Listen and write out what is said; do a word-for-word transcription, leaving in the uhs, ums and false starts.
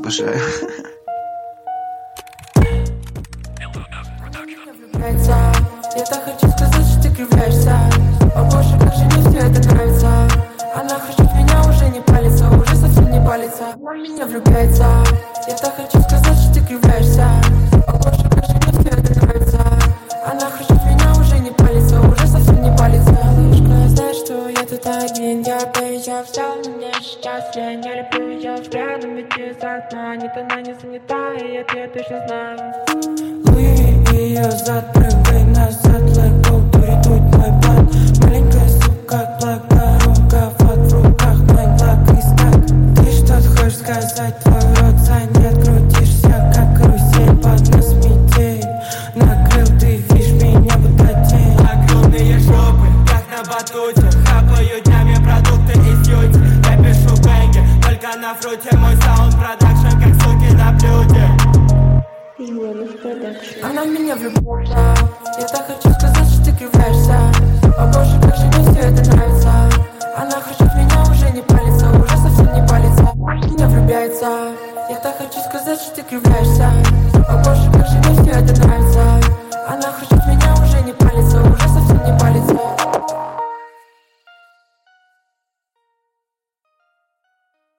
обожаю. Я так хочу сказать, что ты кривляешься. О боже, как же мне все это нравится. Она хочет меня, уже не палится, уже совсем не палится. Она в меня влюбляется. Я так хочу сказать, что ты кривляешься. О боже, как же мне все это нравится. Она хочет меня, уже не палится, уже совсем не палится. Малышка, знаешь, что я тут один. Я поезжал, взял на меня сейчас лень. Я люблю ее взглядом, ведь из окна. Нет, она не занята, и это я точно знаю. Луи ее зад, прыгай назад, лайкол, дует мой бат. Маленькая сука, благорога, вот в руках мой лак и скак. Ты что-то хочешь сказать, твой рот занят, крутишься, как карусель под нос метель. Накрыл, ты видишь меня будто тень. Огромные жопы, как на батуте, хапаю днями продукты из юти. Я пишу бэнги, только на фруте, мой саунд продакшн, как суки на блюде. Она в меня влюбляется. Я так хочу сказать, что ты кривляешься. О боже, как же мне все это нравится. Она хочет меня, уже не палится, уже совсем не палится. Она в меня влюбляется. Я так хочу сказать, что ты кривляешься. О боже, как же мне все это нравится.